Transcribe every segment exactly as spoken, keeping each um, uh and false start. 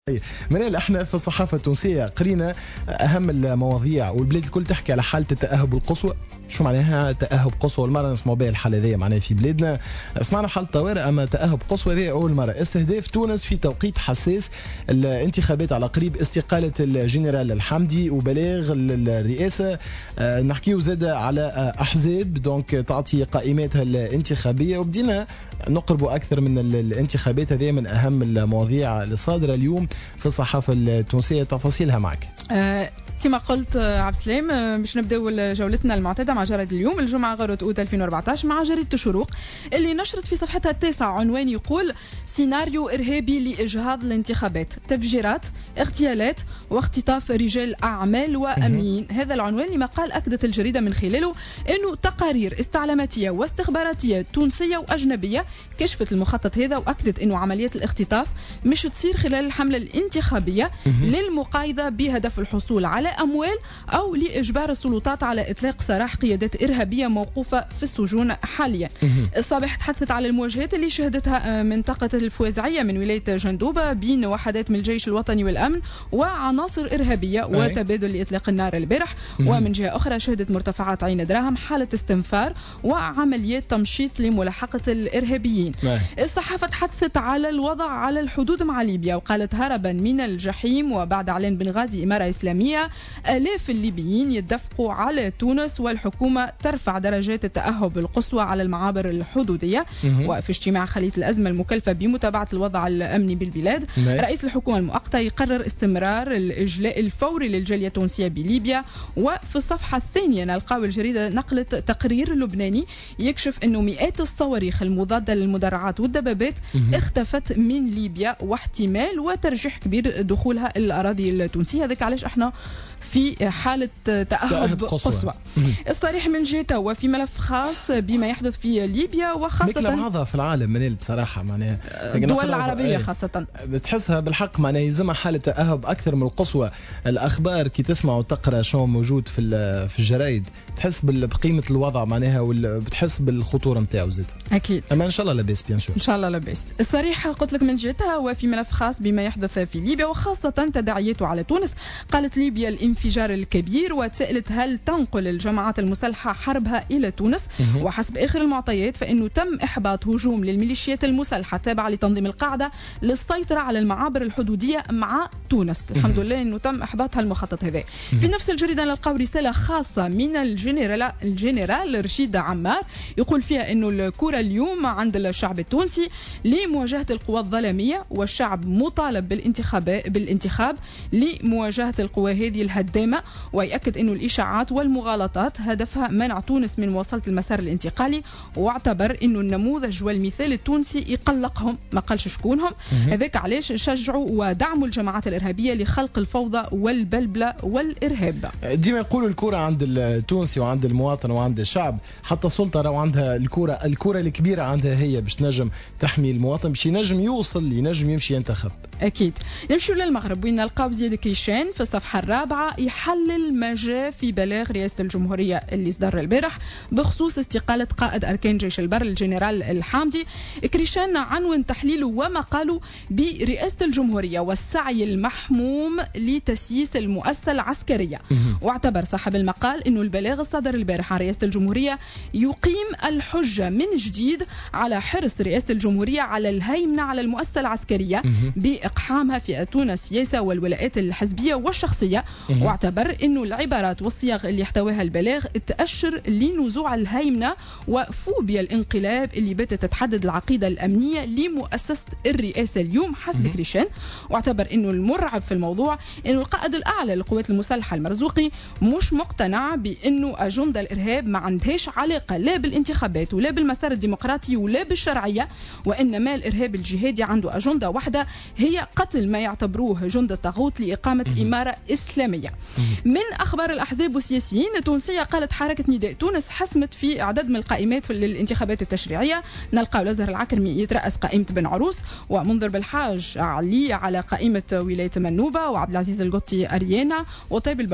منال، احنا في الصحافه التونسيه قرينا اهم المواضيع والبلاد الكل تحكي على حاله التاهب القصوى. شو معناها تاهب قصوى؟ اول مره نسمعوا بها الحاله هذه معناها في بلادنا. سمعنا حاله طوارئ، اما تاهب قصوى هذه اول مره. استهداف تونس في توقيت حساس، الانتخابات على قريب، استقاله الجنرال الحمدي وبلاغ الرئاسه. اه نحكيو زاد على احزاب دونك تعطي قائماتها الانتخابيه، وبدينا نقربوا اكثر من الانتخابات. هذه من اهم المواضيع الصادره اليوم في الصحافة التونسية، تفاصيلها معك. أه كما قلت عبد السلام، باش نبداو جولتنا المعتاده مع جريدة اليوم الجمعه غير اوت ألفين وأربعطاش مع جريدة الشروق اللي نشرت في صفحتها التاسعة عنوان يقول: سيناريو ارهابي لاجهاض الانتخابات، تفجيرات، اغتيالات واختطاف رجال اعمال وامنيين. هذا العنوان لما قال اكدت الجريده من خلاله انه تقارير استعلاماتيه واستخباراتيه تونسيه واجنبيه كشفت المخطط هذا، واكدت انه عمليات الاختطاف مش تصير خلال الحمله الانتخابيه للمقايضه بهدف الحصول على أموال أو لإجبار السلطات على إطلاق سراح قيادات إرهابية موقوفة في السجون حاليا. الصباح تحدثت على المواجهات اللي شهدتها منطقة الفوازعية من ولاية جندوبة بين وحدات من الجيش الوطني والأمن وعناصر إرهابية وتبادل لإطلاق النار البارح. ومن جهة أخرى شهدت مرتفعات عين دراهم حالة استنفار وعمليات تمشيط لملاحقة الإرهابيين. الصحافة تحدثت على الوضع على الحدود مع ليبيا وقالت: هربا من الجحيم وبعد إعلان بنغازي إمارة إسلامية، آلاف الليبيين يتدفقوا على تونس والحكومة ترفع درجات التأهب القصوى على المعابر الحدودية. وفي اجتماع خلية الأزمة المكلفة بمتابعة الوضع الأمني بالبلاد، رئيس الحكومة المؤقتة يقرر استمرار الإجلاء الفوري للجالية التونسية بليبيا. وفي الصفحة الثانية نلقاو الجريدة نقلت تقرير لبناني يكشف أنه مئات الصواريخ المضادة للمدرعات والدبابات اختفت من ليبيا، واحتمال وترجيح كبير دخولها الأراضي التونسية. هذاك علاش احنا في حالة تأهب قصوى. الصريح من جهته وفي ملف خاص بما يحدث في ليبيا وخاصة بعضها في العالم منال بصراحة، معناها الدول العربية خاصة بتحسها بالحق معناها يلزمها حالة تأهب أكثر من القصوى. الأخبار كي تسمع وتقرأ شو موجود في في الجرايد تحس بقيمة الوضع معناها، وبتحس بالخطورة نتاعو زيد. أكيد، أما إن شاء الله لاباس بيان شور. إن شاء الله لاباس. الصريح قلت لك من جهتها وفي ملف خاص بما يحدث في ليبيا وخاصة تداعياته على تونس. قالت ليبيا الانفجار الكبير وتسألت هل تنقل الجماعات المسلحة حربها إلى تونس. وحسب آخر المعطيات فإنه تم إحباط هجوم للميليشيات المسلحة التابعة لتنظيم القاعدة للسيطرة على المعابر الحدودية مع تونس. الحمد لله إنه تم إحباط هالمخطط هذا. في نفس الجريدة نلقاو رسالة خاصة من الجنرال الجنرال رشيد عمار يقول فيها إنه الكرة اليوم عند الشعب التونسي لمواجهة القوى الظلامية، والشعب مطالب بالانتخاب بالانتخاب لمواجهة القوى هذه الهدامة. ويأكد أنه الإشاعات والمغالطات هدفها منع تونس من مواصلة المسار الانتقالي، واعتبر أنه النموذج والمثال التونسي يقلقهم، ما قالش شكونهم. هذاك علاش شجعوا ودعموا الجماعات الإرهابية لخلق الفوضى والبلبلة والإرهاب. ديما يقولوا الكرة عند التونسي وعند المواطن وعند الشعب، حتى السلطة راهو عندها الكرة الكرة الكبيرة عندها هي باش نجم تحمي المواطن، باش ينجم يوصل ينجم يمشي ينتخب. أكيد. نمشي للمغرب وين نلقاو زياد كريشان في الصفحة الرابعة يحلل ما جاء في بلاغ رئاسة الجمهورية اللي صدر البارح بخصوص استقالة قائد أركان جيش البر الجنرال الحامدي. كريشان عنون تحليله ومقاله برئاسة الجمهورية والسعي المحموم لتسييس المؤسسة العسكرية. واعتبر صاحب المقال أنه البلاغ الصادر البارح عن رئاسة الجمهورية يقيم الحجة من جديد على حرص رئاسة الجمهورية على الهيمنة على المؤسسة العسكرية بإقحامها فئتون السياسة والولاءات الحزبية والشخصية. واعتبر أنه العبارات والصياغ اللي يحتويها البلاغ تأشر لنزوع الهيمنة وفوبيا الانقلاب اللي باتت تتحدد العقيدة الأمنية لمؤسسة الرئاسة اليوم حسب كريشان. واعتبر أنه المرعب في الموضوع أنه القائد الأعلى للقوات المسلحة المرزوقي مش مقتنع بأنه أجندة الإرهاب ما عندهاش علاقة لا بالانتخابات ولا بالمسار الديمقراطي ولا بالشرعية، وإنما الإرهاب الجهادي عنده أجندة واحدة هي قتل ما يعتبروه جند الطاغوت لإقامة إمارة إسلامية. من أخبار الأحزاب والسياسيين التونسية قالت حركة نداء تونس حسمت في عدد من القائمات للانتخابات التشريعية. نلقاو الأزهر العكرمي يترأس قائمة بن عروس، ومنذر بالحاج علي على قائمة ولاية منوبة، وعبد العزيز القطي أريانا، وطيب البكوش على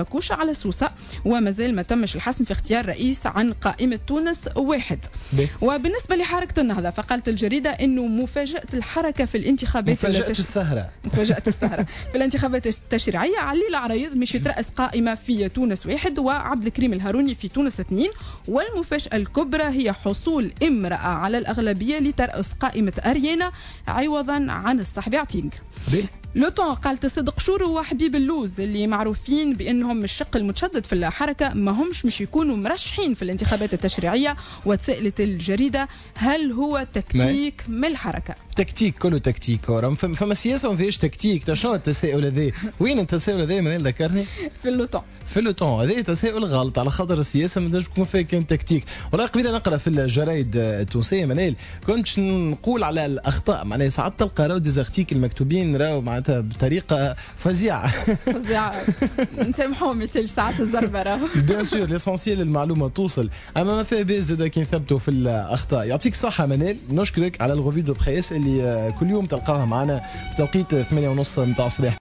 على سوسة، ومازال ما تمش الحسم في اختيار رئيس عن قائمة تونس واحد. بي. وبالنسبة لحركة النهضة فقالت الجريدة أنه مفاجأة الحركة في الانتخابات مفاجأة التش... السهرة مفاجأة السهرة في الانتخابات التشريعية. علي العرايض مش يترأس قائمة في تونس واحد، وعبد الكريم الهاروني في تونس اثنين. والمفاجأة الكبرى هي حصول امرأة على الأغلبية لترأس قائمة أريانا عوضا عن الصحبي عتيق. لو طون قالت صدق شورو وحبيب اللوز اللي معروفين بانهم الشق المتشدد في الحركه ما همش مش يكونوا مرشحين في الانتخابات التشريعيه. وتسالت الجريده هل هو تكتيك من الحركه؟ تكتيك كله تكتيك. فما سياسه ما فيهاش تكتيك. شنو التساؤل هذا؟ وين التساؤل هذا من ذكرني؟ في اللوطون في اللوطون هذا تساؤل غلط على خاطر السياسه ما تكون فيها كان تكتيك. والله قبيله نقرا في الجرايد التونسيه منال كنت نقول على الاخطاء معناها ساعات تلقى راهو ديزارتيكل المكتوبين راهو معناتها بطريقه فظيعه فظيعه نسامحوهم يسال ساعات الزربه راهو بيان سور ليسونسيال المعلومه توصل، اما ما فيها باس زاد كي نثبتوا في الاخطاء. يعطيك الصحه منال، نشكرك على الغوفي دو بريس اللي كل يوم تلقاها معنا في توقيت ثمانية ونص نتاع الصباح.